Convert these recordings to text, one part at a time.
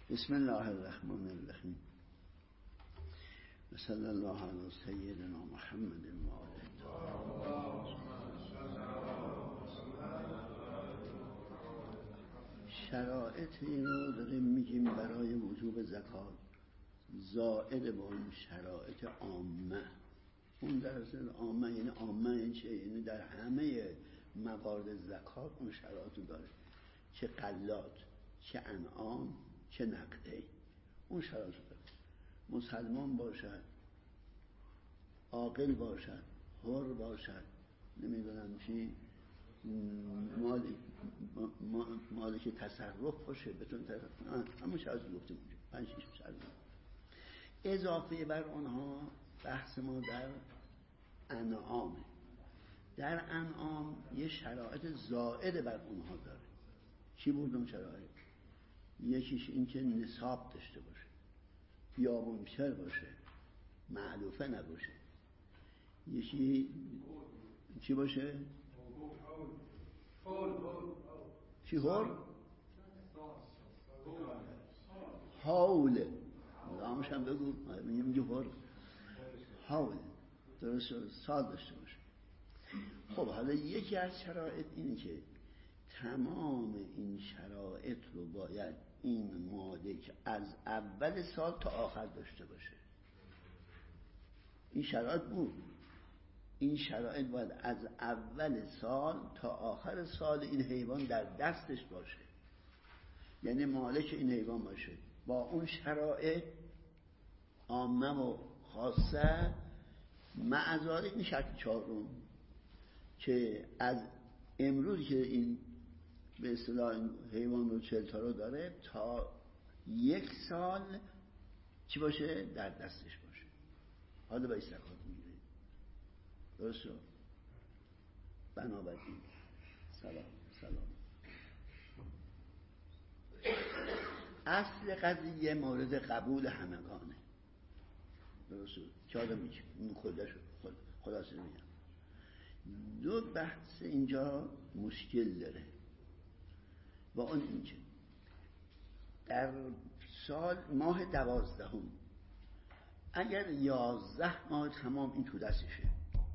بسم الله الرحمن الرحیم و صلی الله علی سیدنا محمد و آله. شرایطی رو داریم میگیم برای وجوب زکات زائد با این شرایط عامه. اون در اصل عامه یعنی عامه این چه؟ یعنی در همه موارد زکات اون شرایطو داره، چه غلات، چه انعام، چه نقده، اون شرایطو داره. مسلمان باشد، عاقل باشد، حر باشد، نمیدونم چی، مالک تصرف باشه، بتون تصرف، همون شرایط گفتیم اونجا 5-6 شرایط. اضافه بر آنها بحث ما در انعامه. در انعام یه شرایط زائد بر اونها داره. چی بود اون شرایط؟ یکیش این که نصاب داشته باشه، بیابونشر باشه، معلوفه نباشه. یکی چی باشه؟ چی هر؟ حول. نامش هم بگو. میگه هر حول. درست شد. سال داشته باشه. خب حالا یکی از شرایط اینه که تمام این شرایط رو باید این مالک از اول سال تا آخر داشته باشه. این شرایط بود. این شرایط باید از اول سال تا آخر سال این حیوان در دستش باشه، یعنی مالک این حیوان باشه با اون شرایط عامه و خاصه. معذاری این شرط چهارم که از امروز که این به اصطلاح این حیوان رو 40 تا رو داره تا 1 سال چی باشه؟ در دستش باشه. حالا باید زکات میگیره. درست شد؟ بنابراین سلام اصل قضیه مورد قبول همگانه. درست شد؟ که آدم میگه خلاصه میگم دو بحث اینجا مشکل داره و اون اینکه در سال ماه 12 اگر 11 ماه تمام این تو دستشه،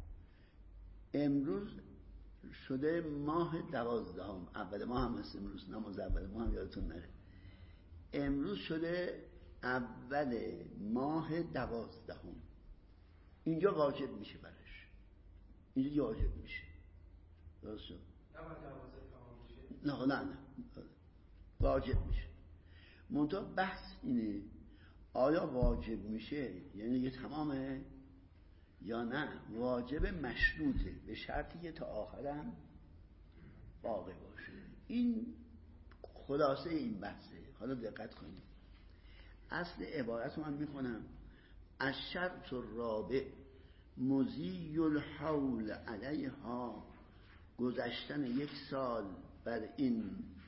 امروز شده ماه 12، اول ماه هم هست امروز، نماز اول ماه هم یادتون نره، امروز شده اول ماه 12، اینجا واجب میشه برش، اینجا واجب میشه. درست شد؟ نه واجب میشه. منتها بحث اینه آیا واجب میشه یعنی یه تمامه یا نه واجب مشروطه به شرطی که تا آخرم باقی باشه. این خلاصه این بحثه. حالا دقت کنید، اصل عبارت رو من میخونم: الشرط الرابع مضی الحول علیها، گذشتن 1 سال بر این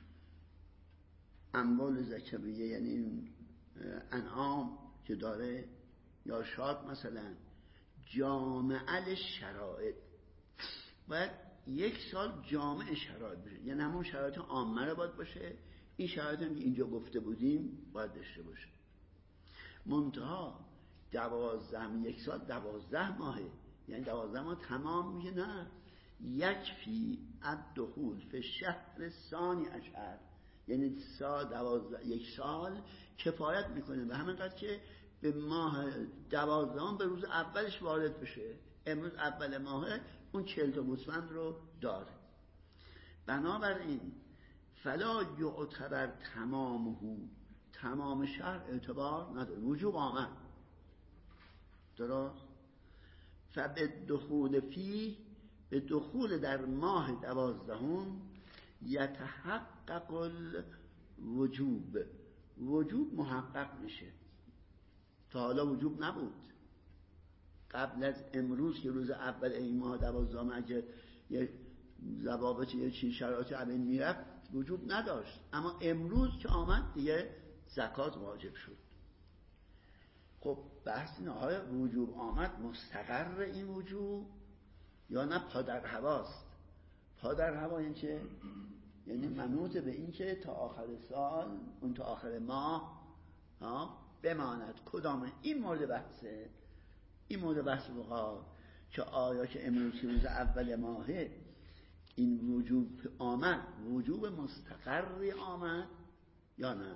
اموال زکویه، یعنی این انعام که داره یا شاد مثلا، جامع شرایط، باید 1 سال جامع شرایط بشه، یعنی همون شرایط عامه رو باید باشه. این شرایط هم که اینجا گفته بودیم باید داشته باشه. منتها 1 سال 12 ماهه، یعنی 12 ماه تمام میشه؟ نه، یکفی الدخول فی الشهر الثانی عشر، یعنی 1 سال کفایت میکنه به همینقدر که به ماه 12 به روز اولش وارد بشه. امروز اول ماهه، اون 40 تا گوسفند رو داره. بنابراین فلا یعتبر تمامه، تمام شهر اعتبار نداره، وجوب آمد. درست؟ فبالدخول فی، به دخول در ماه 12 یتحقق الوجوب، وجوب محقق میشه. تا حالا وجوب نبود. قبل از امروز که روز اول این ماه 12 اگه یه ضوابط یه چی شرایط عبین میرفت وجوب نداشت، اما امروز که آمد دیگه زکات واجب شد. خب بحث اینه آیا وجوب آمد مستقر این وجوب یا نه پادر هواست؟ پادر هوا یعنی چه؟ یعنی منوط به این که تا آخر سال، اون تا آخر ماه بماند. کدامه؟ این مورد بحثه، این مورد بحث بقا که آیا که امروز که روز اول ماهه این وجوب آمد، وجوب مستقری آمد یا نه.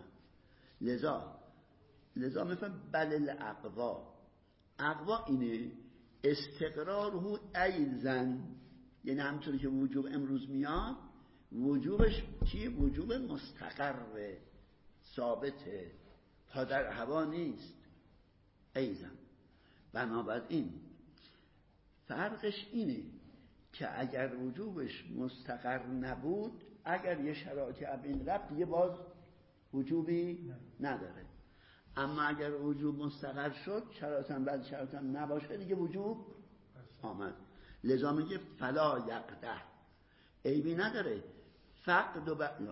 لذا میفهم بل الاقوا، اقوا اینه استقراره ایزن، یعنی همونطوری که وجوب امروز میاد وجوبش چیه؟ وجوب مستقره، ثابته، تا در هوا نیست. ایزن بنابراین فرقش اینه که اگر وجوبش مستقر نبود، اگر یه شرایطی اب این رفت دیگه باز وجوبی نداره، اما اگر وجوب مستقر شد شرایطم بعد شرایطم نباشه دیگه وجوب آمد. لذا میگه فلا یقدح، عیبی نداره فقد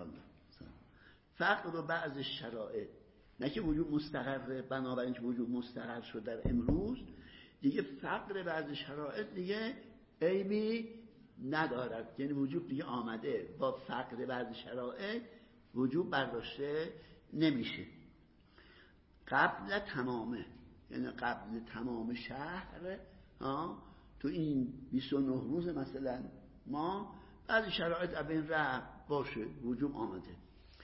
و بعض شرایط، نه که وجوب مستقره بنابراین که وجوب مستقر شد در امروز دیگه فقر بعض شرایط دیگه عیبی ندارد، یعنی وجوب دیگه آمده، با فقر بعض شرایط وجوب برداشته نمیشه. قبل تمامه، یعنی قبل تمام شهر تو این 29 روز مثلا ما بعضی شرایط ابین رفت باشه وجوب آمده.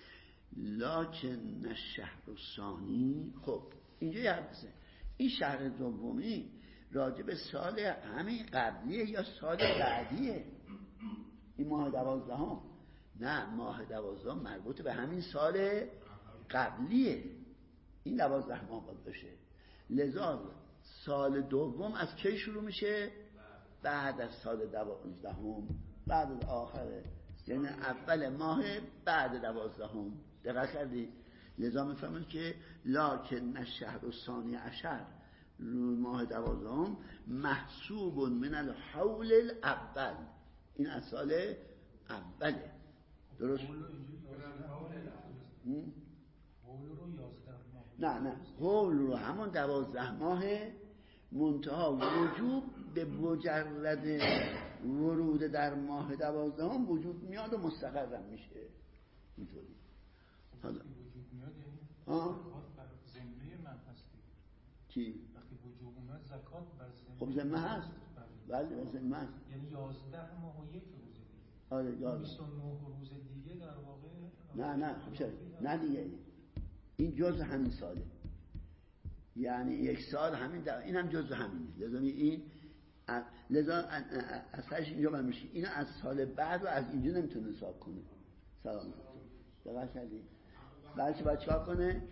لکن الشهر الثانی، خب اینجا یه حدثه، این شهر دومی راجع به سال همین قبلیه یا سال بعدیه؟ این ماه 12 نه، ماه 12 مربوط به همین سال قبلیه، این 12 ماه باید بشه. لذا سال دوم از کی شروع میشه؟ بعد از سال 12، بعد از آخره، یعنی اول ماه بعد 12. دقت کردی؟ لذا میفهمید که لکن الشهر الثانی عشر، ماه 12 محسوب من الحول الاول، این از سال اوله. درست؟ نه حول رو همون 12 ماه منتها وجوب به مجرد ورود در ماه 12 وجود میاد و مستقرم میشه اینطوری. حالا وجود میاد یعنی زکات بر ذمه من هستی. کی؟ وقتی وجود اومد زکات بر ذمه. خب ذمه هست. بله بر ذمه هست. یعنی 11 ماه و یک روز دیگه. آره 29 روز دیگه در واقع نه خب چرا؟ نه دیگه این جزء همین ساله، یعنی یک سال همین این هم جزء همینه. لذا اصلش اینجا من میشه اینو از سال بعد و از اینجا نمیتونه حساب کنه. سلام دقیق کردی؟ بعدش باید چکار کنه؟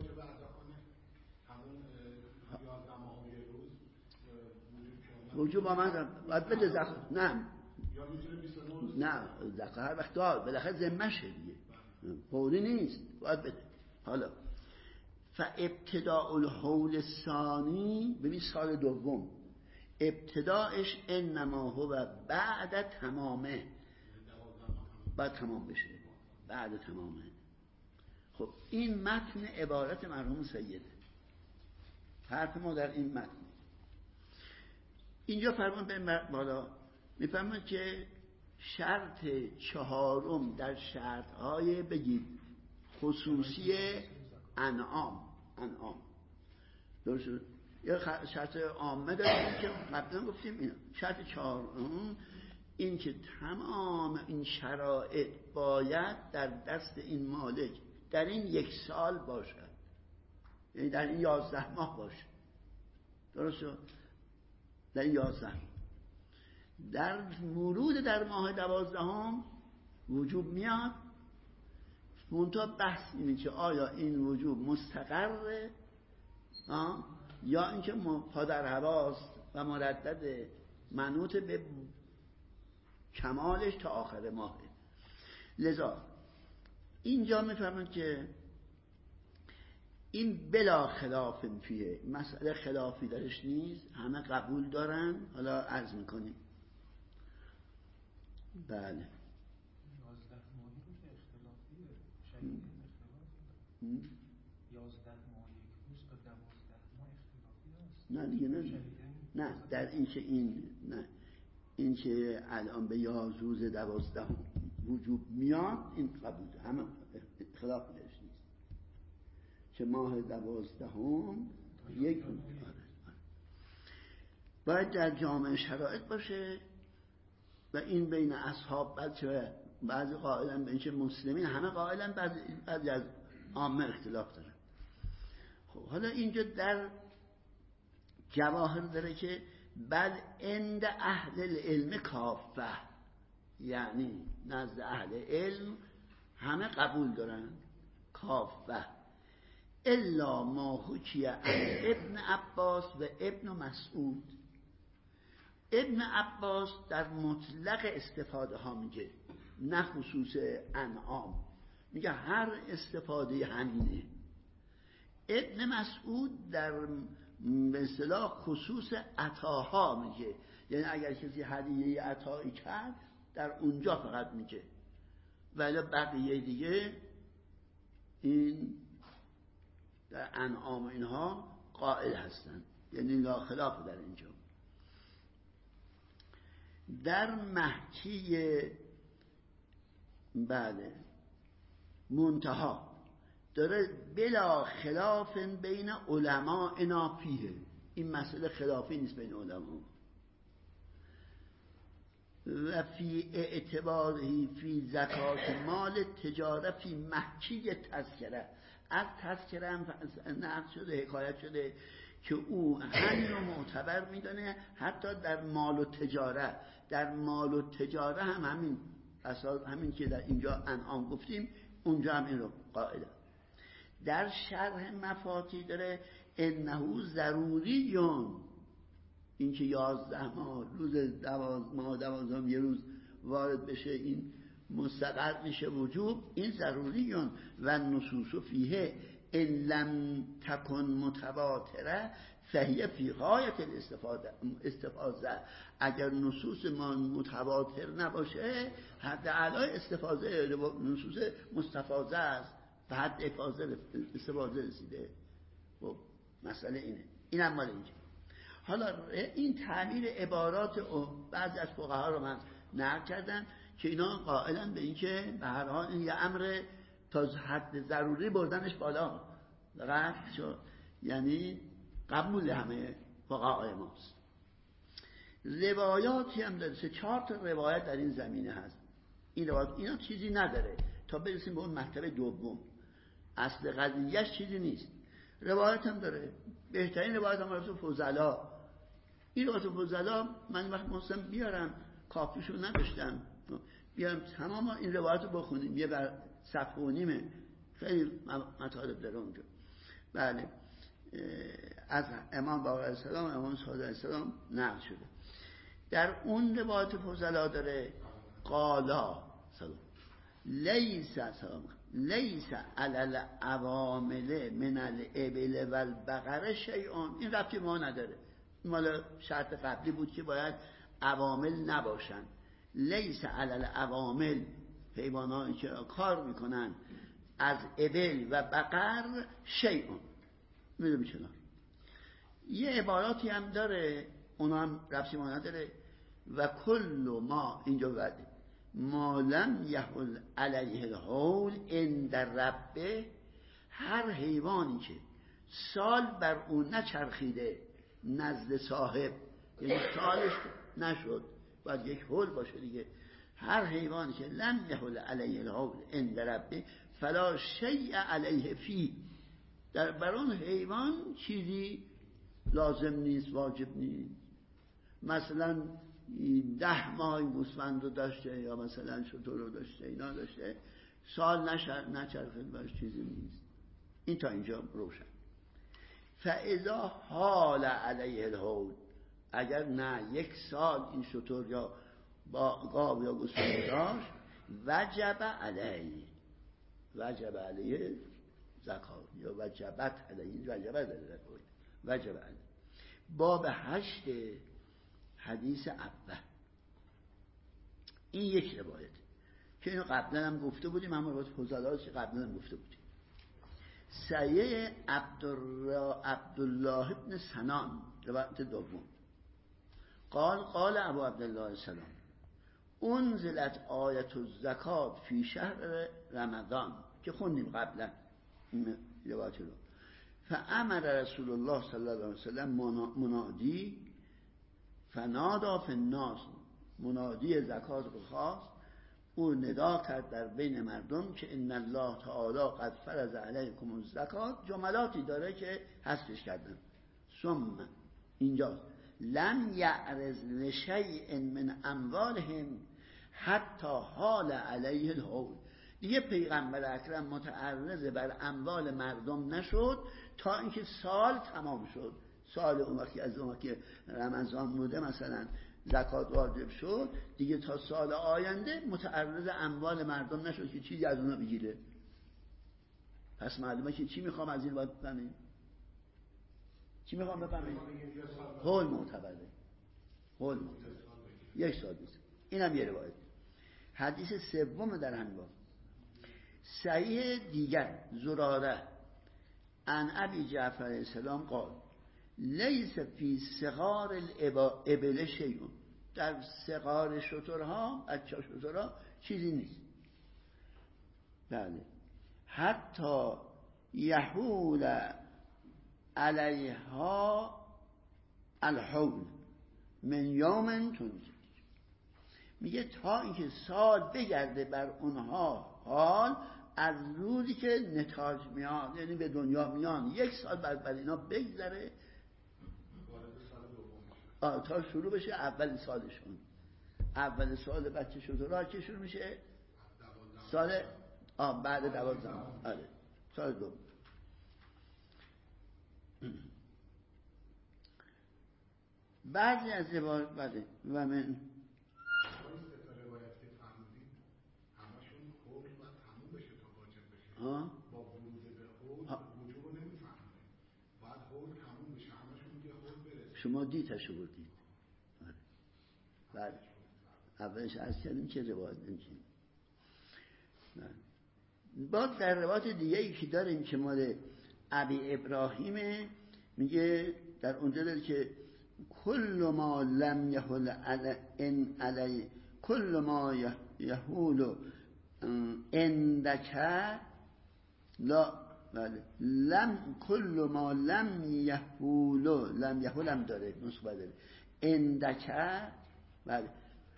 وجوب آمد باید بده زکات. نه زکات هر وقت دار بالاخره ذمه‌شه دیگه، فوری نیست، باید بده. حالا فابتداء الحول الثانی، ببین سال دوم ابتداعش انما هو بعد تمامه، بعد تمام بشه، بعد تمامه. خب این متن عبارت مرحوم سیده، حرف ما در این متن. اینجا فرمان به بالا میفهمن که شرط چهارم در شرطهای بگید خصوصی انعام درست. یه شرط عامه داریم که قبلا گفتیم اینا. شرط چهارم این که تمام این شرایط باید در دست این مالک در این یک سال باشد، یعنی در این 11 ماه باشه. درسته؟ در این 11 در ورود در ماه 12 وجوب میاد. منتها بحث اینه که آیا این وجوب مستقره یا اینکه پادر هواست و مردد منوط به کمالش تا آخر ماهه. لذا اینجا میفهمند که این بلا خلاف فیه، مسئله خلافی درش نیست، همه قبول دارن. حالا عرض میکنیم. بله 11 ماهی رو که اختلافیه، شدید اختلافی 11 ماه یک روز تا 12 ماه اختلافی هست. نه دیگه نه در این که این که الان به 11 روز 12 وجوب میاد این قبول، همه خلاف درش نیست. که ماه 12 یک روز باید در جامع شرایط باشه و این بین اصحاب بعضی قائلن به اینکه مسلمین همه قائلن، بعضی از عامه اختلاف دارن. خب حالا اینجا در جواهر داره که بل عند اهل العلم کافه، یعنی نزد اهل علم همه قبول دارن کافه، الا ما حکی عن ابن عباس و ابن مسعود. ابن عباس در مطلق استفاده ها میگه، نه خصوص انعام، میگه هر استفاده همینه. ابن مسعود در به اصطلاح خصوص عطاها میگه، یعنی اگر کسی هدیه عطایی کرد در اونجا فقط میگه، ولی بقیه دیگه این در انعام اینها قائل هستن، یعنی لا خلاف در اینجا. در محکی بله منتها داره بلا خلاف بین علماء فیه، این مسئله خلافی نیست بین علما، و فی اعتباره فی زکات مال تجاره فی محکی تذکره. از تذکره هم نقل شده، حکایت شده که او همین رو معتبر میدونه حتی در مال و تجاره. در مال و تجاره هم همین اساس، همین که در اینجا انعام گفتیم اونجا هم این رو قائله. در شرح مفاتی داره انه ضروریون، این که 11 ماه روز 12 یه روز وارد بشه این مستقر میشه وجوب، این ضروریون و نصوص فیه ان لم تکن متواتره فهیه فی غایت استفاضه. اگر نصوص ما متواتر نباشه حد اعلی استفاضه، نصوص مستفاضه است و حد استفاضه رسیده. خب مسئله اینه، این هم مال اینجا. حالا این تعبیر عبارات بعضی از فقها رو من نقل کردم که اینا قائلن به این که به هر حال این یه امر تا حد ضروری بردنش بالا رفت شد، یعنی قبول همه فقهای ماست. روایاتی هم داره، 4 تا روایت در این زمینه هست. این روایت اینا چیزی نداره تا برسیم به اون مرتبه دوم، اصل قضیهش چیزی نیست. روایت هم داره، بهترین روایت هم روایت فضلا. این روایت فضلا من وقت مستم بیارم، کافیشو نداشتم، بیارم تمام این روایت رو بخونیم، یه بر صفحه و نیمه، خیلی مطالب داره اونجا. بله، از امام باقر علیه السلام، امام صادق علیه السلام نقل شده. در اون روایت فضلا داره قالا سلام لیس علی العوامل من الابل و البقر شیئون. این ربطی ما نداره، مال شرط قبلی بود که باید عوامل نباشن. لیس علی العوامل، حیوانایی که کار میکنن از ابل و بقر شیئون، میدونم چرا. یه عباراتی هم داره اونا هم ربطی ما نداره. و کل ما اینجا بعده ما لم یحل علیه الحول عند ربه، هر حیوانی که سال بر اون نچرخیده نزد صاحب، یعنی سالش نشد، باید یک حول باشه دیگه. هر حیوانی که لم یحل علیه الحول عند ربه فلا شیء علیه فی، بر اون حیوان چیزی لازم نیست، واجب نیست. مثلا 10 ماه گوسفند رو داشته یا مثلا شتر رو داشته، اینا داشته، سال نچرخید باش چیزی نیست. این تا اینجا روشن. فاذا حال علیه الحول، اگر نه 1 سال این شتر یا گاو یا گوسفند داشت، وجب علیه زکات یا وجبت علیه، وجب علیه. باب 8 حدیث اول، این یک روایت که اینو قبلا هم گفته بودیم، هم روایت فضلا که قبلا هم گفته بودیم. سیه عبدالله ابن سنان، روایت دوم، قال ابو عبدالله السلام انزلت آیت الزکات فی شهر رمضان، که خوندیم قبلا این روایت رو. فامر رسول الله صلی الله علیه وسلم منادی فنادا فی الناس، منادی زکات رو خواست، او ندا کرد در بین مردم که ان الله تعالی قد فرض علیکم الزکات، جملاتی داره که حذفش کردن. ثم اینجا لم یعرض لشیء من اموالهم حتی حال علیه الحول، دیگه پیغمبر اکرم متعرض بر اموال مردم نشد تا اینکه سال تمام شد. سال اون وقتی از اون وقتی رمضان بوده مثلا زکات واجب شد، دیگه تا سال آینده متعرض اموال مردم نشد که چیزی از اونا بگیره. پس معلومه که چی میخوام از این باید بفهمیم؟ چی میخوام بفهمیم؟ حول معتبره. حول معتبره. یک سال بیست. اینم یه روایت. حدیث سوم در همین باب. صحیح دیگر زراره عن ابی جعفر علیه السلام قال لیس فی صغار الابل شیء، در صغار شترها، بچه شترها چیزی نیست. بله. حتی یحول علیها الحول من یوم تنزل، میگه تا اینکه سال بگرده بر اونها حال از روزی که نتاج میان، یعنی به دنیا میان، یک سال بر اینا بگذره تا شروع بشه اول سالشون. اول سال بچه شده که شروع میشه سال بعد 12. آره سال دوم. بعضی از روایات بله و من با ورود به حول وجوب رو نمیفهمه، بعد حول تموم بشه همشون میگه حول برسه. شما دیتشو بردید. بله اولش عرض کردیم که روایت نمیشیم. بعد در روایت دیگه ای که داریم که مال ابی ابراهیمه، میگه در اونجا داره که کل ما لم یحول علی کل ما یحول عندک لا بله لم کل ما لم یحول هم داره نسخه داره عندک بله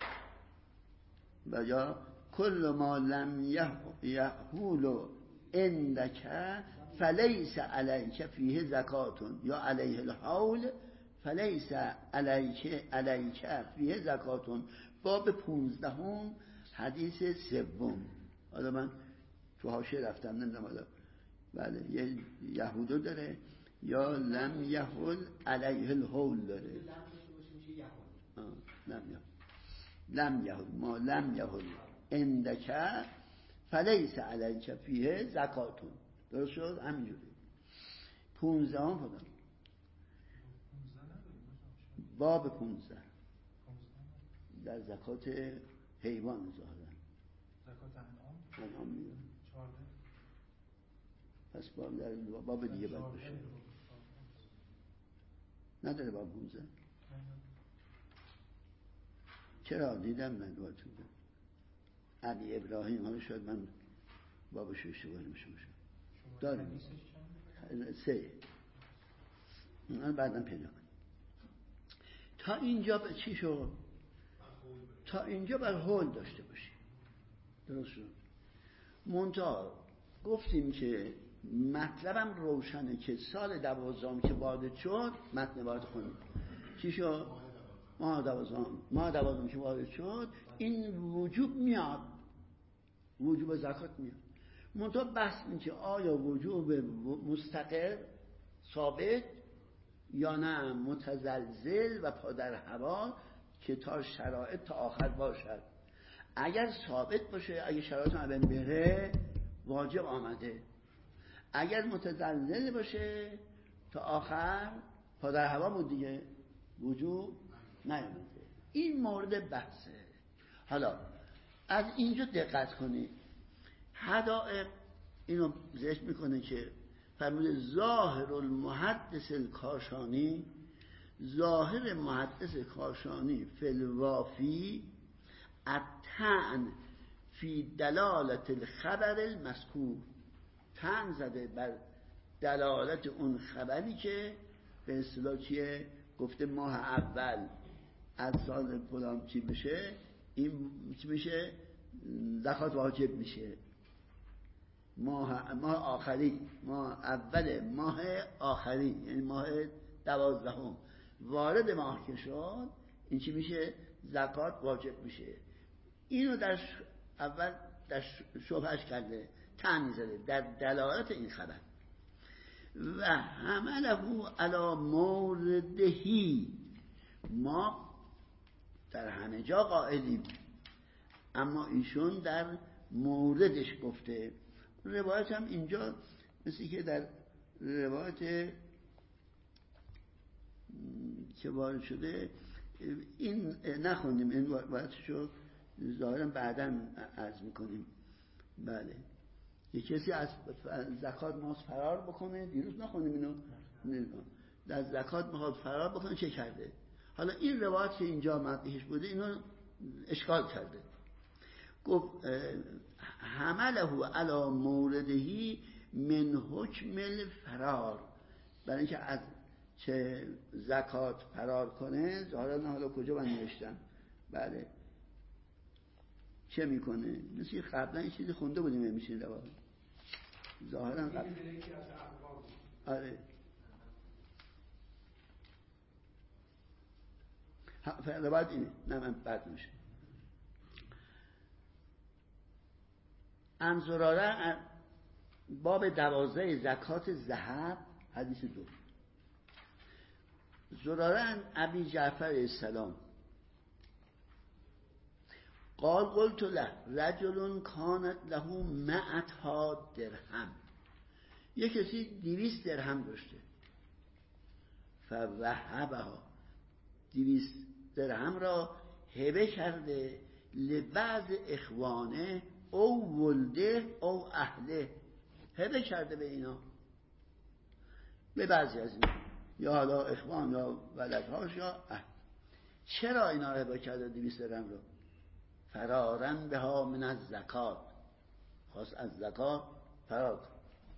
و یا کل ما لم یحول عندک فلیس علیک فیه زکاتون یا علیه الحول فلیس علیک فیه زکاتون. باب 15 حدیث سوم. حالا من تو حاشیه رفتم نمیدونم حالا بله یه یهودو داره یا لم یحول علیه الحول داره. لم یحول ما لم یحول عندک فلیس علیک فیه زکاتون. درست شد؟ همینجوری 15 هم خودم باب 15 در زکات حیوان ظاهرا زکات انعام میدن 14 پس باب دیگه باید بشه نداره باب 15 چرا دیدم من باید بودم ابی ابراهیم حالا شاید من بابش اشتباه نمیشم داریم 3 من بعدم پیدا کنم. تا اینجا چی شد؟ تا اینجا بر حول داشته باشیم. درست شد؟ منتها گفتیم که مطلبم روشنه که سال 12 که وارد شد متن وارد خونیم چی شد؟ ماه 12 که وارد شد این وجوب میاد، وجوب زکات میاد. منتها بحث این که آیا وجوب مستقر ثابت یا نه متزلزل و پادر هوا که تا شرایط تا آخر باشد. اگر ثابت باشه، اگر شرایط هم بره واجب آمده، اگر متزلزل باشه تا آخر پادر هوا بود دیگه وجوب نیامده. این مورد بحثه. حالا از اینجا دقت کنید حدائق اینو ذکر میکنه که فرمود ظاهر المحدث الکاشانی، ظاهر محدث کاشانی فی الوافی الطعن فی دلالت الخبر المذکور، طعن زده بر دلالت اون خبری که به اصطلاح چیه گفته ماه اول از سال فلان چی بشه، این چی میشه؟ زکات واجب میشه. ماه آخری، ماه اول ماه آخری، یعنی ماه 12 وارد ماه که شد، این چی میشه؟ زکات واجب میشه. اینو در اول در شبهش کرده، تن زده در دلالت این خبر. و حمله علی موردهی، ما در همه جا قائلیم، اما ایشون در موردش گفته. روایت هم اینجا مثل که در روایت که وارد شده این نخوندیم، این روایتشو ظاهرا بعداً عرض میکنیم. بله، یه کسی از زکات ماست فرار بکنه، دیروز نخوندیم اینو، در زکات میخواد فرار بکنه، چه کرده؟ حالا این روایت که اینجا مطرحش بوده اینو اشکال کرده. گفت حمله علی موردهی من حکم الفرار، برای اینکه از چه زکات فرار کنه. ظاهرا حالا کجا من نوشتم؟ بله، چه میکنه؟ مثل قبلا این چیزی خونده بودیم میشین روایت ظاهرا قبل. آره روایت اینه، نه من بد میشه. انزراره باب 12 زکات ذهب، حدیث 2. زراره ابی جعفر السلام قال قلت له رجل کانت له 100 درهم، یک کسی 200 درهم داشته، فوهبها، 200 درهم را هبه کرده لبعض اخوانه او ولده او اهله، هبه کرده به اینا، به بعضی از اینا، یا حالا اخوان یا ولدهاش یا اهل. چرا اینا هبه کرده 200 درهم را؟ فرارن بها من از زکات، خواست از زکات فرار کن.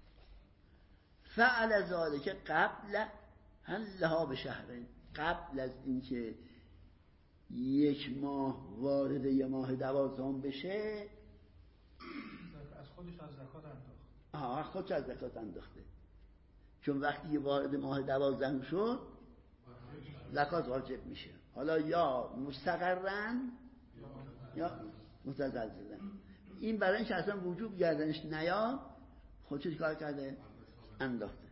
فعل ذالک قبل هلها به شهرین، قبل از اینکه 1 ماه وارد یه ماه 12 بشه، از خودش از زکات انداخت. خودش از زکات انداخته، چون وقتی وارد ماه 12 شد زکات واجب میشه. حالا یا مستقرن یا متزلزلن. این برای اینکه اصلا وجوب گردنش نیاد خودش کار کرده؟ انداخته.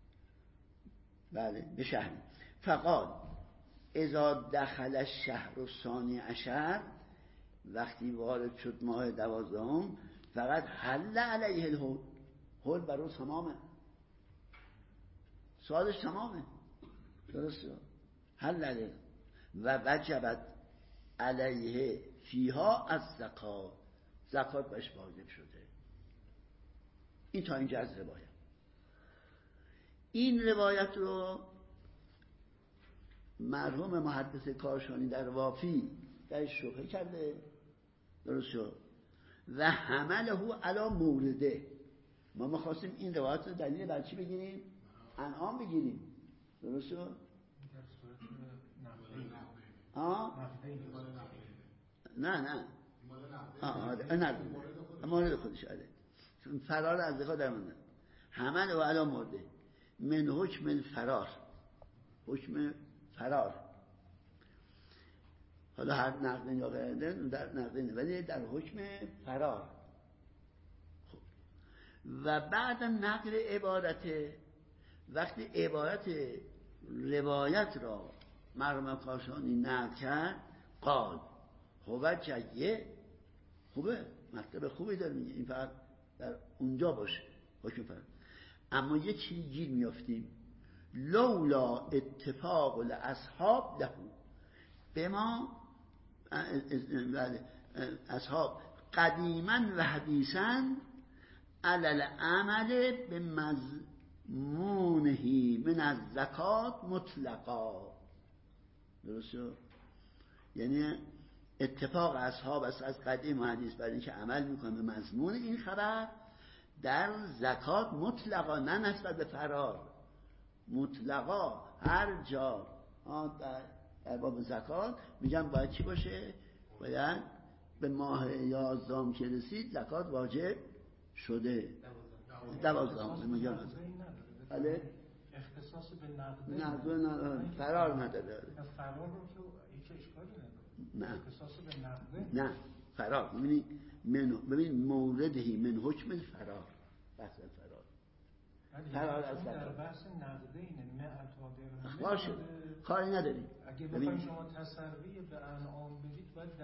بله، به شهر. فقال اذا دخل الشهر الثانی عشر، وقتی وارد شد ماه 12 فقط حل علیه الحول، حول برای تمامه، سالش تمامه، درسته؟ حل علیه و وجبت علیه فیها از زکات، زکات بهش واجب شده. این تا اینجا از روایت. این روایت رو مرحوم محدث کاشانی در وافی درش شبهه کرده، درست شد، و حمله علی مورده. ما می‌خواستیم این روایت رو دلیل بر چی بگیریم؟ انعام بگیریم، درست شد؟ نه مورد خودش آره، فرار از زکات در مورد حمل و علا مورده من حکم الفرار، حکم فرار. حالا هر نقدین یا غیره در نقدینه، ولی در حکم فرار. خب. و بعد نقل عبارت، وقتی عبارت روایت را مرحوم کاشانی نقل کرد، قال هو جیه، خوبه، مطلب خوبی داره میگه، این فقط در اونجا باشه حکم فرار. اما یه چیزی گیر میافتیم، لولا اتفاق الاصحاب له، به ما اصحاب قدیما و حدیثا علل عمل به مضمونه من از زکات مطلقا، درسته؟ یعنی اتفاق اصحاب است از قدیم و حدیث برای اینکه عمل میکنه به مضمون این خبر، در زکات مطلقا، نه نسبت به فرار، مطلقا هر جا در باب زکات میگم باید چی باشه؟ باید به ماه 11 که رسید زکات واجب شده. 12 میگم بله اختصاص به نقده فرار نداره. فرار رو که هیچ اشکالی نداره. نه اختصاص به نقده نه فرار. ببین موردهی من حکم الفرار، بحث فرار از در بحث نقده اینه، نه عطا باشه کاری نداری. اگه بخواید شما تسری به انعام بدید باید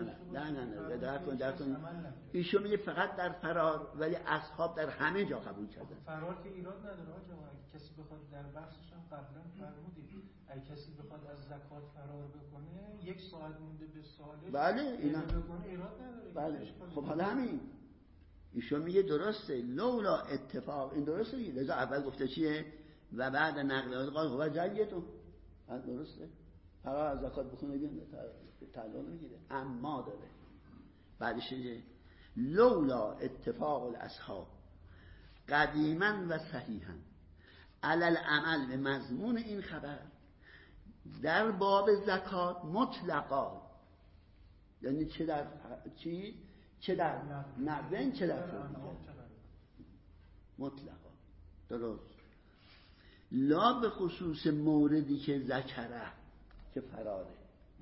در کن ایشون میگه فقط در فرار، ولی اصحاب در همه جا قبول کردن. فرار که ایراد نداره آقا، اگه کسی بخواد در بحثش هم قبلا فرمودید اگه کسی بخواد از زکات فرار بکنه 1 ساعت مونده به سالش بله اینا بکنه ایراد نداره. بله خب حالا همین ایشون میگه درسته لولا اتفاق، این درسته دیگه. لذا اول گفته چیه و بعد نقل قال هو جلیتون، درسته فرار از زکات بخونه بیان تعلق نمیگیره، اما داره بعدش چیه لولا اتفاق الاصحاب قدیما و صحیحا علی العمل به مضمون این خبر در باب زکات مطلقا، یعنی چه در نقدین چه در مطلقا، درست، لا به خصوص موردی که ذکره که فراره.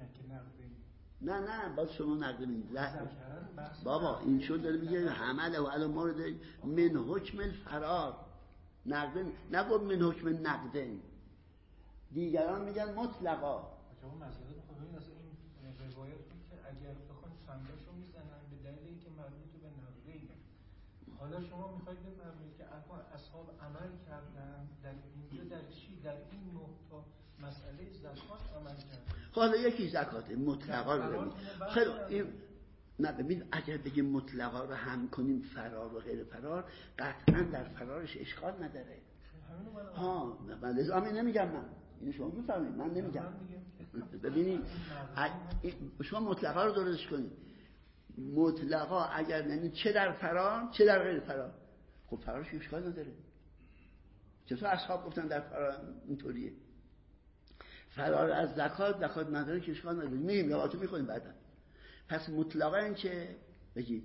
نه باز شما نقد میگید بابا این شد داره میگه حمله و علی مورد من حکم الفرار، نقد نگو من حکم نقدین، دیگران میگن مطلقا. شما مسئله بخواید از این روایت که اگر بخوان فنداشو میزنن به دلیل اینکه مربوط به نقدینه، حالا شما میخواید بفرمایید که اصحاب عمل کردن در اینجا در چی؟ در این نقطه مسئله زکات عمل کردن. حالا یکی زکات مطلقا رو خیلی این نه ببین اگر بگیم مطلقا رو هم کنیم فرار و غیر فرار قطعا در فرارش اشکال نداره. من لازم همین نمیگم، من اینو شما بفرمایید، من نمیگم. ببینید شما مطلقا رو درستش کنید، مطلقا اگر یعنی چه در فرار چه در غیر فرار، خب فرارش اشکال نداره. چطور اصحاب گفتن در فرار اینطوریه، فرار از زکات نداره که اشکال نداره، میگیم لغاتو میخونیم بعدا. پس مطلقا این که بگید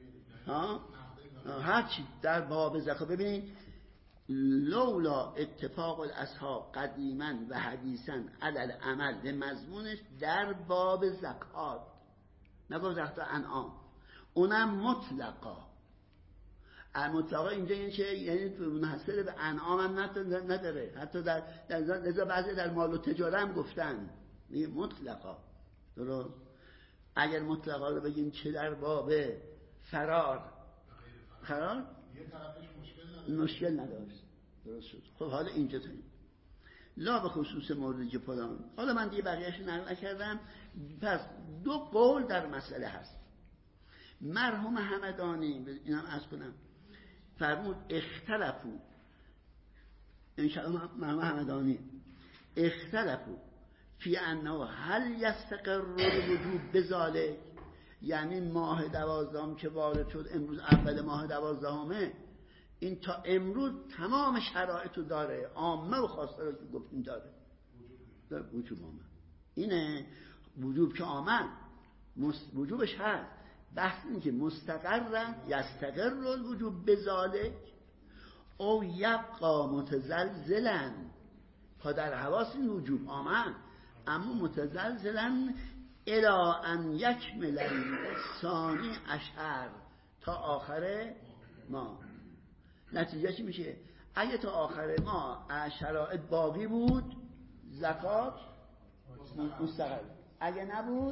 هرچی در باب زکات. ببینید لولا اتفاق الاصحاب قدیما و حدیثا علی العمل به مضمونش در باب زکات، نگو زکات انعام، اونم مطلقا. مطلقا اینجا این چه یعنی منحصر به انعام هم نداره، حتی در بعضی در مال و تجاره هم گفتن میگه مطلقا. درست اگر مطلقا رو بگیم چه در باب فرار یه طرفش مشکل نداشت، درست شد. خب حالا اینجا تا این لا به خصوص مورد که فلان، حالا من دیگه بقیه‌اش نقل نکردم. پس 2 قول در مسئله هست. مرحوم همدانی اینم عرض کنم فرمود اختلفو، انشاءالله مرحوم همدانی اختلفو فی انه هل یستقر الوجوب بذالک، یعنی ماه 12 که وارد شد امروز اول ماه 12 این تا امروز تمام شرایطو داره، عامه و خاصه رو گفتیم داره وجوب آمد. اینه وجوب که آمد وجوبش هست، بحث این که مستقر یستقر الوجوب بذالک او یبقا متزلزلا، تا در حواس این وجوب آمد اما متزلزلا الی ان یکمل ثانی عشر، تا آخر ما. نتیجه چی میشه؟ اگه تا آخر ما شرایط باقی بود زکات مستقر، اگه نبود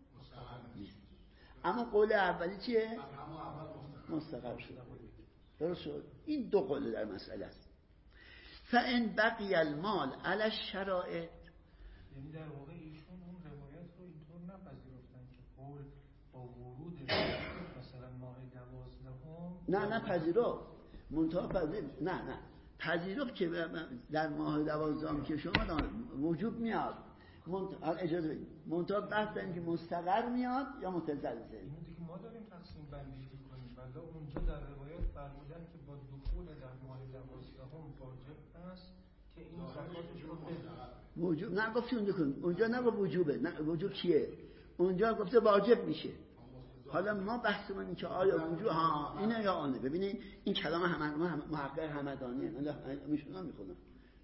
اما قول اولی چیه؟ مستقر شد. درست شد. این 2 قول در مسئله است. فان بقی المال علی الشرائط، یعنی در واقع ایشون اون روایت رو اینطور نپذیرفتن که قول با ورود مثلا ماه 12 نه پذیرفت منتها نه پذیرفت که در ماه 12 که شما وجوب میاد، اجازه بدید منتها بحث این که مستقر میاد یا متزلزل. اینو دیگه ما داریم تقسیم بندی می‌کنیم ولی اونجا در روایت فرمودن که با دخول در ماه 12 واجب است که این زکاتش رو بده. وجوب نگفتی اونجا نگفت وجوبه، نه وجوب چیه؟ اونجا گفته واجب میشه. حالا ما بحث من این که آیا وجوب اینه یا آنه. ببینید این کلام محقق همدانی من میشونم میخونم.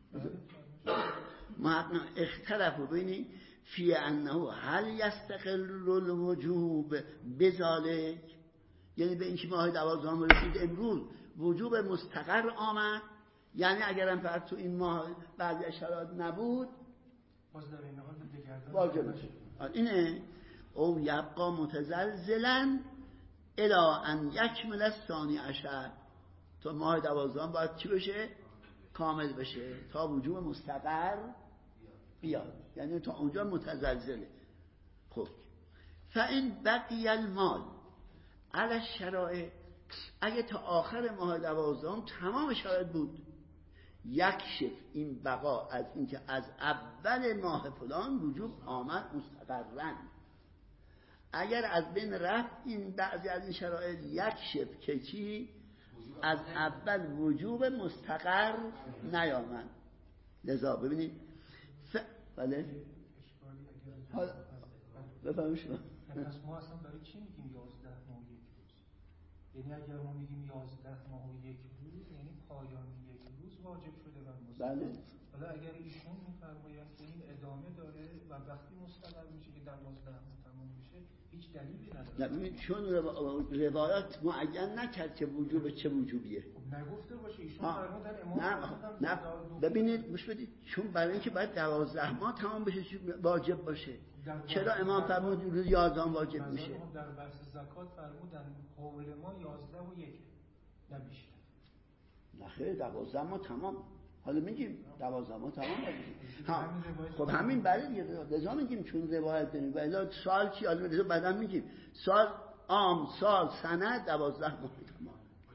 محقق اختلافو ببینید فی انه هل یستقل الوجوب بذالک، یعنی به اینکه ماه 12 رسید امروز وجوب مستقر آمد، یعنی اگرم فقط تو این ماه بعضی شرایط نبود باز در این حال دیگردان واجب میشه. اینه او یبقا متزلزلا الی ان یکمل الثانی عشر، تا ماه 12 باید چی بشه؟ کامل بشه تا وجوب مستقر بیاد، یعنی تا اونجا متزلزله. خب فإن بقی المال علی الشرائع، اگه تا آخر ماه 12 تمام شرایط بود، یکشف این بقا از اینکه از اول ماه فلان وجوب آمد مستقرن، اگر از بین رفت این بعضی از این شرایط یکشف که چی از اول وجوب مستقر نیامد. لذا ببینید بله حالا بفهمم شما پس ما اصلا برای چی میگیم 11 ماه و 1 روز؟ یعنی اگر ما میگیم 11 ماه و 1 روز یعنی پایان 1 روز واجب شده بر مسلمان. بله. حالا اگر ایشون میفرمایند که این ادامه داره و وقتی مستقر میشه که 12 ماه تمام میشه هیچ دلیلی نداره. ببینید چون روایات معین نکرد که وجوب چه وجوبیه. نگفته باشه ایشون فرمودن امام نه ببینید گوش بدید، چون برای اینکه باید 12 ماه تمام بشه واجب باشه. چرا امام فرمود روز 11 واجب میشه؟ در بحث زکات فرمودن حول ما 11 و 1 نمیشه. نه خیر 12 ماه تمام. حالا میگیم 12 ماه تمام باشه. خب همین برای دیگه لذا میگیم چون روایت داریم و الا سال چی حالا لذا بعدا میگیم سال عام سال سنه 12 ماه تمام.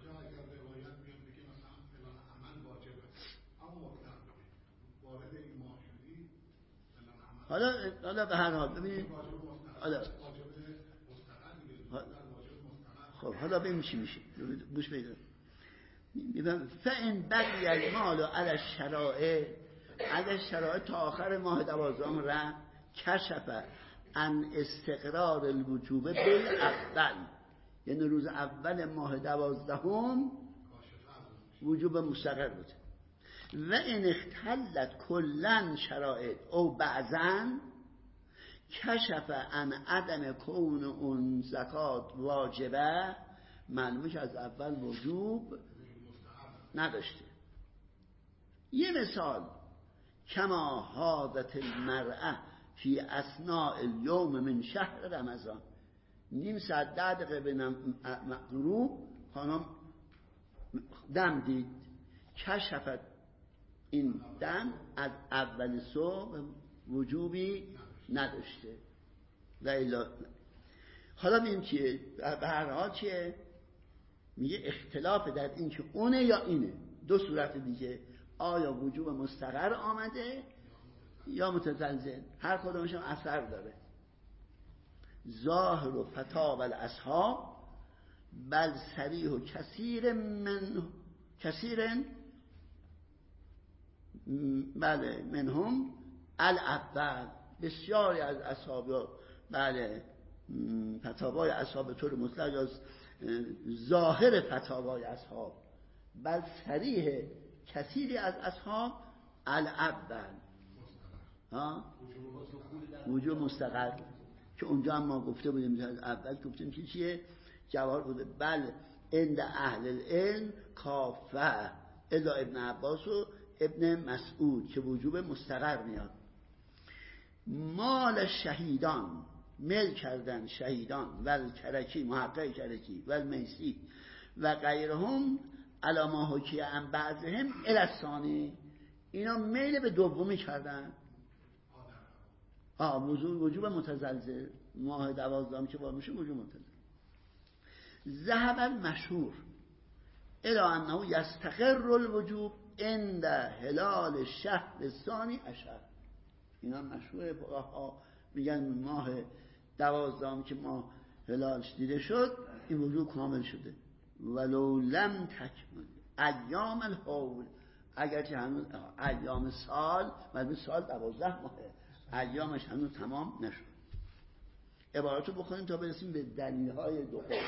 حالا به هر حال ببینید خب حالا ببین چی میشه. گوش بدید. فإن بقی المال علی الشرائع، اگر شرایط تا آخر ماه 12 رفت کشف عن استقرار الوجوب بالاول، یعنی روز اول ماه 12 وجوب مستقر بود. و ان اختلت کلا شرائط او بعضا کشف عن عدم کون اون زکات واجبه، معلومه که از اول وجوب نداشته. یه مثال کما حاضت المرأه فی اثناء اليوم من شهر رمضان، نیم ساعت 10 دقیقه به غروب خانم دم دید، کشفت این دم از اول صبح وجوبی نداشته. حالا ببین چیه به هر حال چیه میگه اختلاف در این که اونه یا اینه، دو صورت دیگه، آیا وجوب مستقر آمده یا متزلزل، هر کدومش هم اثر داره. ظاهر و فتاوی الاصحاب بل صریح و کثیر بله منهم الاول، بسیاری از اصحاب بله فتاوای اصحاب طور مطلق از ظاهر فتاوای اصحاب بل صریح کثیری از اصحاب الاول وجوب مستقر، که اونجا هم ما گفته بودیم از اول گفتیم که چیه جواب بوده بل عند اهل العلم کافه الا ابن عباس و ابن مسعود که وجوب مستقر میاد. مال شهیدان مل کردن شهیدان ول کرکی محقق کرکی ول میسی و غیرهم علامه حکی عن بعضهم الثانی، اینا میل به دومی کردن وجوب متزلزل ماه 12 که با میشه وجوب متزلزل. ذهب المشهور الی انه یستقر الوجوب عند هلال الشهر الثانی عشر، اینا مشهور فقها میگن ماه 12 که ماه هلالش دیده شد این وجوب کامل شده. ولو لم تکمل ایام الحول، اگرچه هنوز ایام سال و سال 12 ماهه، ایامش هنوز تمام نشد. عباراتو بخونیم تا برسیم به دلیل‌های دو قول.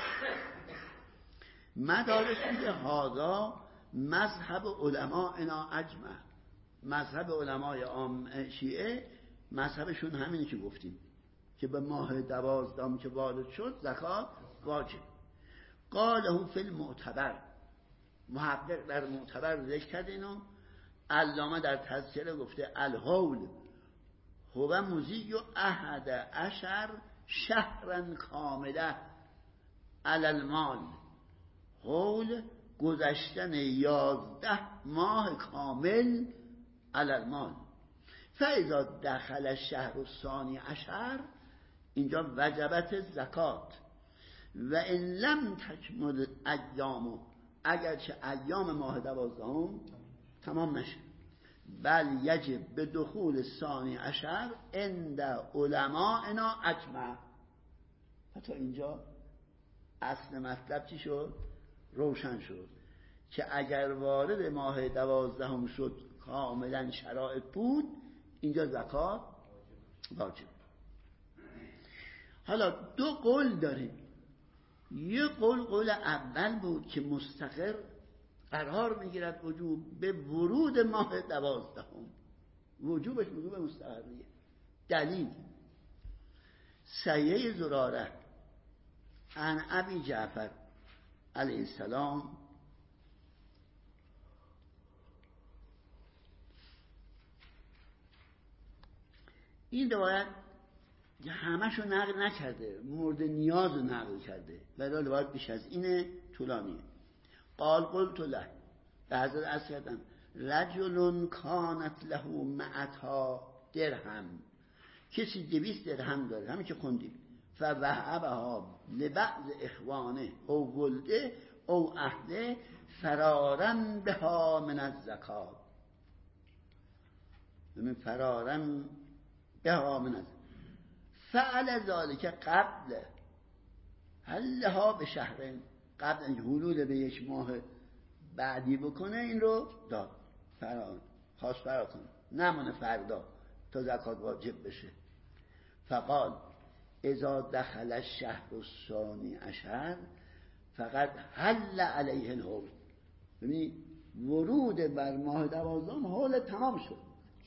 مدارک میگه هذا مذهب علماءنا اجمع، مذهب علمای عام شیعه مذهبشون همینه که گفتیم که به ماه 12 که وارد شد زکات واجب. قاله فی المعتبر، محقق در معتبر ذکر کرده اینو. علامه در تذکره گفته الحول هو مضی 11 شهرا کامله علی المال، حول گذشتن 11 ماه کامل علی المال. فاذا دخل الشهر الثانی عشر، اینجا وجبت زکات. و ان لم تکمل ایامه، اگرچه ایام ماه 12 تمام نشه، بل یجب به دخول ثانی عشر عند علماءنا اجمع. تا اینجا اصل مطلب چی شد؟ روشن شد که اگر وارد ماه 12 شد کاملا شرایط بود، اینجا زکات واجب. حالا دو قول داریم. یه قول اول بود که مستقر قرار میگیرد وجوب به ورود ماه 12، وجوبش وجوب مستقریه. دلیل سیه زراره عن ابی جعفر علیه السلام این روایت همشو نقل نکرده، مورد نیاز رو نقل کرده، ولی روایت بیش از اینه، طولانیه. قال قلت له، به حضرت عرض کردم رجل کانت له 100 درهم، کسی 200 درهم داره، همین که خوندیم، فوهبها لبعض اخوانه او ولده او اهله فرارا بها من الزکات، من فرارا بها من الزکات فعل ذلك قبل حلها به شهرین، قبل اینکه حلول به یک ماه بعدی بکنه این رو داد، خواست فرار کنه، نمونه فردا تا زکات واجب بشه. فقال اذا دخل الشهر الثانی عشر فقط حل علیه الحول، یعنی ورود بر ماه 12 حول تمام شد،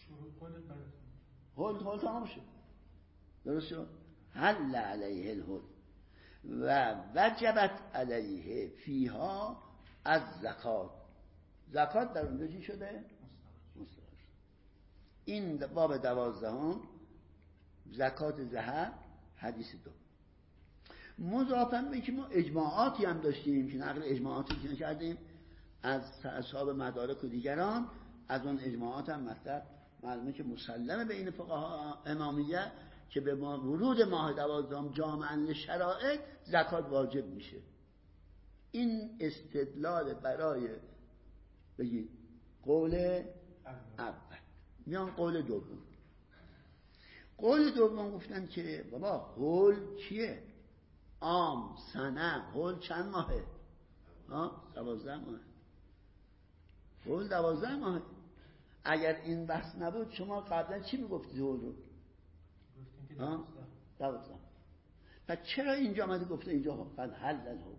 حول تمام شد، درست شد، حل علیه الحول و وجبت علیه فیها از زکات، زکات در اونجا چی شده؟ مستقر. این باب 12 زکات ذهب، حدیث 2. مضافاً به که ما اجماعاتی هم داشتیم که نقل اجماعاتی که کردیم از اصحاب مدارک و دیگران، از اون اجماعات هم مطلب معلومه که مسلمه بین فقها امامیه که به ورود ماه 12 جامعاً شرایط زکات واجب میشه. این استدلال برای بگید قول اول. میان قول دوم. قول دوم گفتن که بابا حول چیه؟ عام، سنه، حول چند ماهه؟ 12 ماهه. حول 12 ماهه. اگر این بحث نبود شما قبلا چی میگفتید حول رو؟ گفتیم که 12. پس چرا اینجا آمده گفته اینجا قد حل الحول؟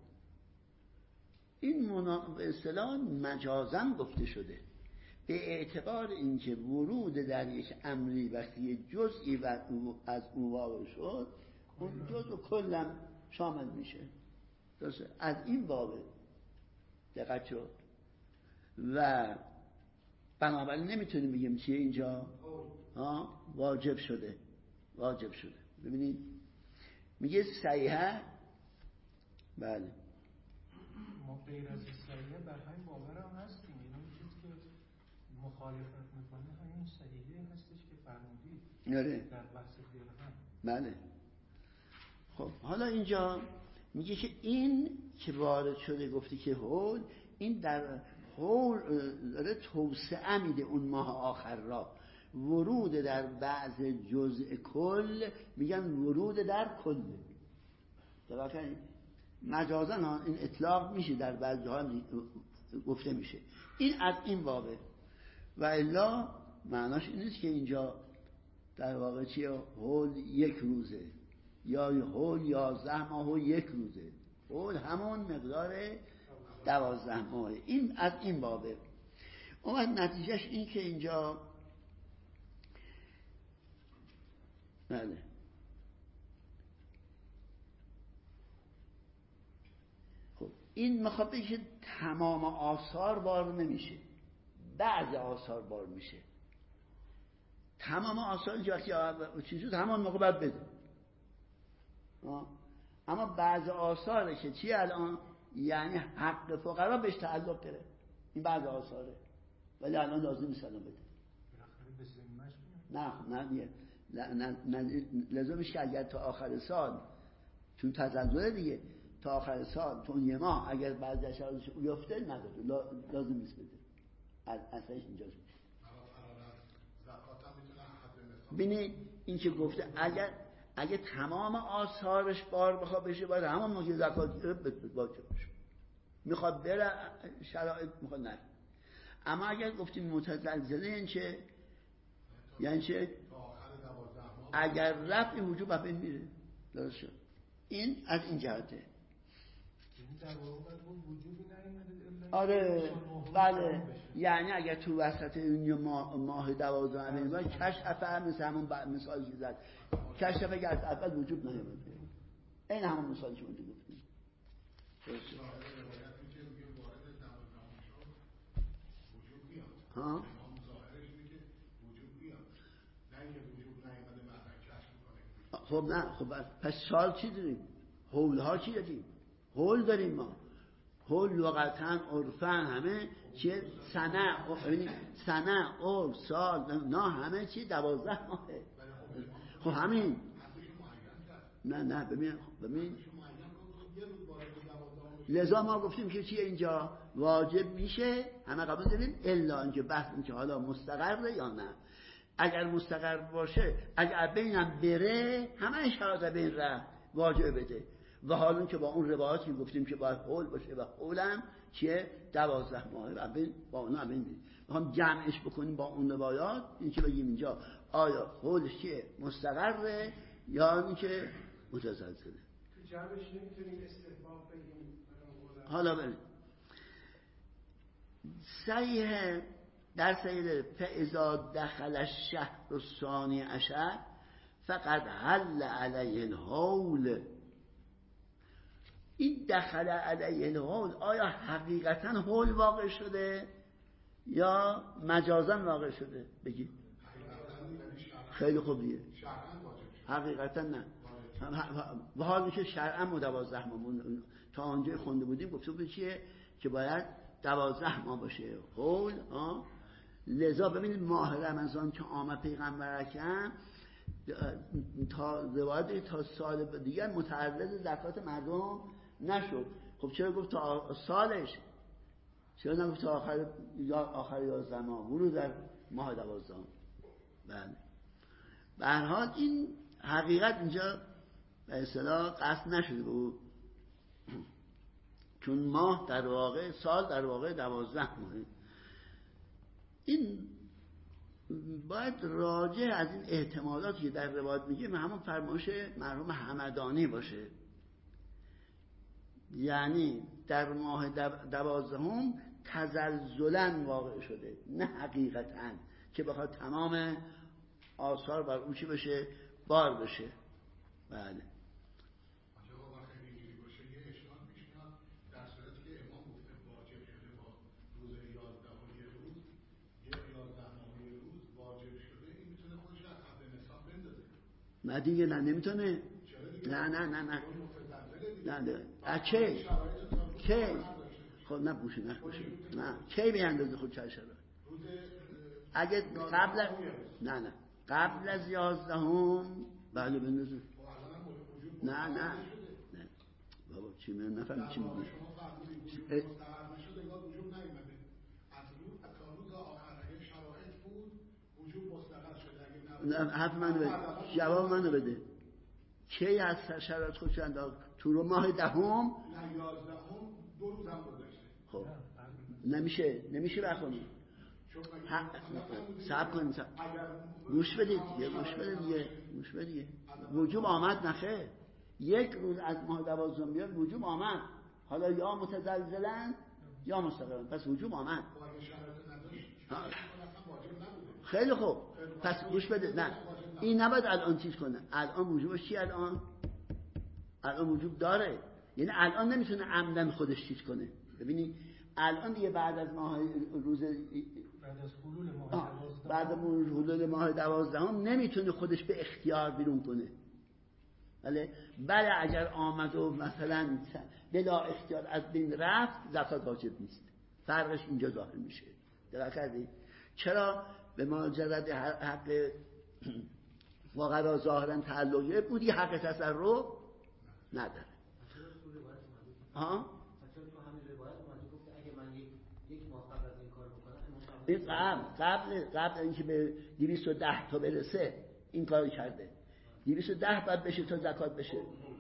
این به اصطلاح مجازاً گفته شده به اعتبار اینکه ورود در یک امری وقتی جزئی از اون واقع شد، اون جزء کلا شامل میشه. درسته؟ از این بابه دقت شد و بنابراین نمیتونیم بگیم چیه اینجا واجب شده. ببینید میگه صحیحه، بله ما غیر از صحیحه بر همین باور هم هستیم. اینو چیزی که مخالفت میکنه همین صحیحه هستش که فرمودید در بحث درهم. بله. خب حالا اینجا میگه که این که وارد شده گفتی که حول، این در حول داره توسعه میده اون ماه آخر را، ورود در بعض جزء کل میگن ورود در کل. مجازن این اطلاق میشه، در بعضی ها گفته میشه. این از این بابه. و الا معناش این نیست که اینجا در واقع چیه حول 1 روزه یا حول 11 ماه و 1 روزه، حول همون مقدار 12 ماهه. این از این بابه. اون نتیجهش این که اینجا بله خب این میخواد بگه که تمام آثار بار نمیشه، بعض آثار بار میشه. تمام آثار اینجا وقتی چیزی همان موقع باید بده. اما بعض آثاره که چی الان یعنی حق فقرا بهش تعلق داره، این بعض آثاره ولی الان لازم نیست الان بده. نه لازمش که اگر تا آخر سال چون تزلزل دیگه تا آخر سال تو 1 ماه اگر بعد شرایطش بیفته نداره، لازم نیست بده. اصلاش اینجاست. ببینید این که گفته اگر تمام آثارش بار بخواد بشه باید همون موقع زکات واجب بشه. میخواد بره شرایط میخواد نه. اما اگر گفتیم متزلزله یعنی چه؟ اگر رفت این وجوب به میره. درست شد. این از این جهته. آره بله، یعنی اگر تو وسط این ماه 12 امیرگاه کشف مثل همون مثالی که زد، کشف اگر از اول وجوب نمیده، این همون مثالی که اونجا گفتیم. ها خب نه خب پس سال چی داریم؟ حول ها چی داریم؟ حول داریم ما. حول لغتاً عرفاً همه چیه؟ سنه عرف سال نه همه چی 12 ماهه. خب همین نه ببین لذا ما گفتیم که چیه اینجا واجب میشه همه قبول داریم الا اینکه بحث این که حالا مستقره یا نه. اگر مستقر باشه اگر بینم بره همه شرایط بین رفت واجب بده. و حالا که با اون روایاتی گفتیم که باید حول باشه و حولم چیه 12 ماهه و با اونا ببین میخوام جمعش بکنیم با اون روایات، این که بگیم اینجا آیا حولش چیه مستقره یا این که متزلزله. جمعش نمیتونیم استحباب بگیم. حالا بریم صحیح در صحیح فاذا دخل الشهر الثانی عشر فقد حل علیه الحول. این دخل علیه الحول آیا حقیقتا حول واقع شده یا مجازا واقع شده؟ بگید. خیلی خوب دیگه حقیقتا نه. و حالی که شرعا 12 ماه تا آنجای خونده بودیم گفته بود چیه که باید 12 ماه باشه حول. لذا ببینید ماه رمضان که آمد پیغمبر اکرم تا روایت تا سال دیگر متعرض زکات مردم نشد. خب چرا گفت تا سالش؟ چرا نگفت تا آخر 11 ماه ورود در ماه 12؟ بله به هر حال این حقیقت اینجا به اصطلاح قصد نشده بود چون ماه در واقع سال در واقع 12 ماه. این باید راجع از این احتمالاتی که در روایت میگه همون فرمایش مرحوم همدانی باشه، یعنی در ماه 12 تزلزلاً واقع شده نه حقیقتاً که بخواد تمام آثار بر اون چی بشه بار بشه. بله نه دیگه نه نمیتونه. نه کی خب نه بوشه نه کی به اندازه خود چه شده اگه قبل نه قبل از 11 بله بندازه. نه بابا چی من نفهم چی میگی. حرف منو بده، جواب منو بده. کی از شرایط خودش انداخت؟ تو ماه دهم؟ نه 11 2 روز هم گذشته. خب نمیشه بخونی. صبر کنید گوش بدید دیگه وجوب آمد نخه یک روز از ماه 12 بیاد وجوب آمد، حالا یا متزلزلن یا مستقرن، پس وجوب آمد. خیلی خوب، پس گوش بدید. نه این نباید الان چیز کنه. الان وجوبش چی؟ الان وجوب داره، یعنی الان نمیتونه عمدن خودش چیز کنه. ببینید الان دیگه بعد از حلول ماه 12 نمیتونه خودش به اختیار بیرون کنه. بله اگر آمد و مثلا بلا اختیار از بین رفت زکات واجب نیست. فرقش اینجا ظاهر میشه. دقت کردید؟ چرا به ماجرد حق فقرا ظاهرا تعلقی بودی، حق تصرف نداره. این قبل اینکه به 210 تا برسه این کارو کرده. 210 بعد بشه تا زکات بشه.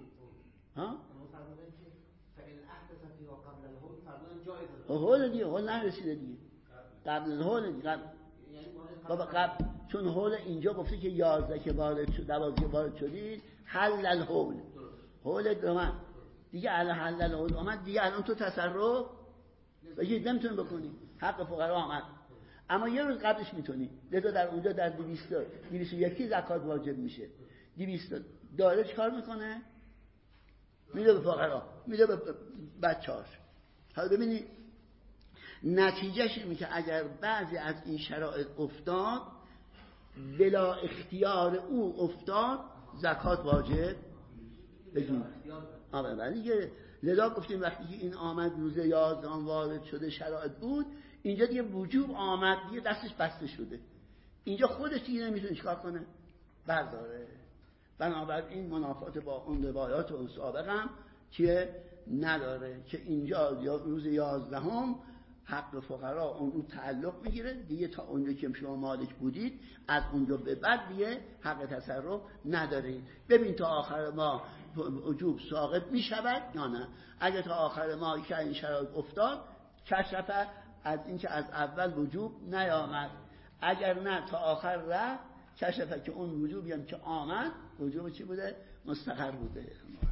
هول دیگه، هول نرسیده دیگه. قبل هول دیگه. قبل چون هول اینجا گفته که 11 که وارد شد، 12 وارد شدید، حل الهول. هول دوم دیگه حل الهول آمد دیگه. الان تو تصرف بگید نمیتونی بکنی، حق فقرا آمد. اما یه روز قبلش میتونی. لذا در اونجا در 201 زکات واجب میشه. 200 داره چیکار میکنه؟ میده به فقرا، میده به بچه‌هاش. حالا ببینید نتیجهش اینه که اگر بعضی از این شرایط افتاد، بلا اختیار او افتاد، زکات واجب بگیم. ولی لذا گفتیم وقتی که این آمد روز 11 وارد شده شرایط بود، اینجا دیگه وجوب آمد، دیگه دستش بسته شده. اینجا خودش دیگه نمیتونه چیکار کنه؟ برداره. بنابراین منافات با اون روایات اون سابق هم که نداره که اینجا روز 11 حق فقرا اون رو تعلق میگیره دیگه. تا اونجا که شما مالک بودید از اونجا به بعد دیگه حق تصرف ندارید. ببین تا آخر ماه وجوب ساقط میشود یا نه. اگه تا آخر ماه که این شرایط افتاد کشف از اینکه از اول وجوب نیامد، اگر نه تا آخر رفت کشف که اون وجوبی هم که آمد وجوب چی بوده؟ مستقر بوده.